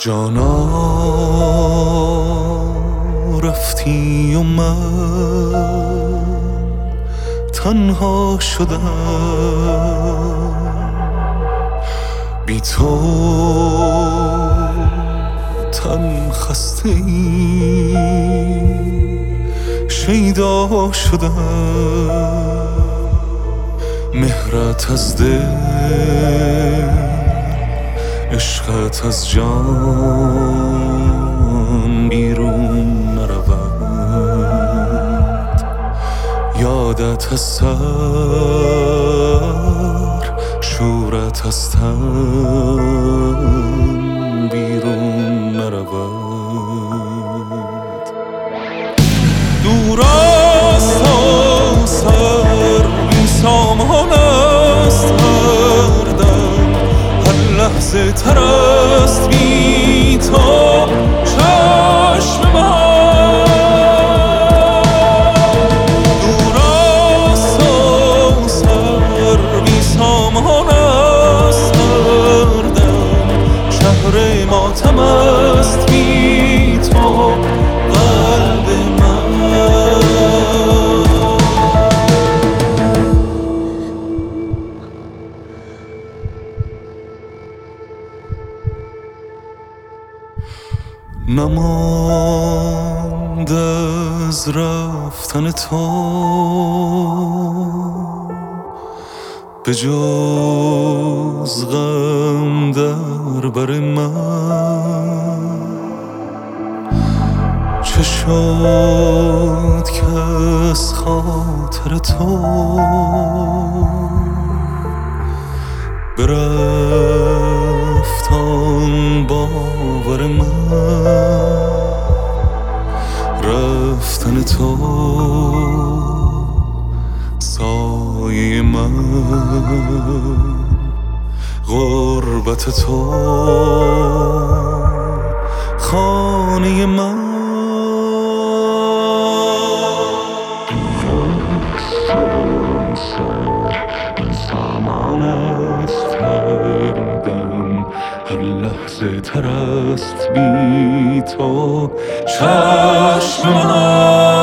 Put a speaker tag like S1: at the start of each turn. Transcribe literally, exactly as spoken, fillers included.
S1: جانا رفتی و من تنها شدم، بی تو تن خسته ای شیدا شدم. مهرت از دل، عشقت از جان بیرون نرود. یادت از سر، شورت از تن بیرون نرود. دور است تا سر بی سامان است هر دم، هر لحظه تر است بی تو چشم من. دور است تا سر بی سامان است هر دم، شهر ماتم است بی تو قلب من. نماند از رفتن تو به جز غم در بر من. چه شد که از خاطر تو برفت آن باور من. رفتن تو سایه من، غربت تو خانه من. سامان است هر دم، هر لحظه تر است بی تو چشم من.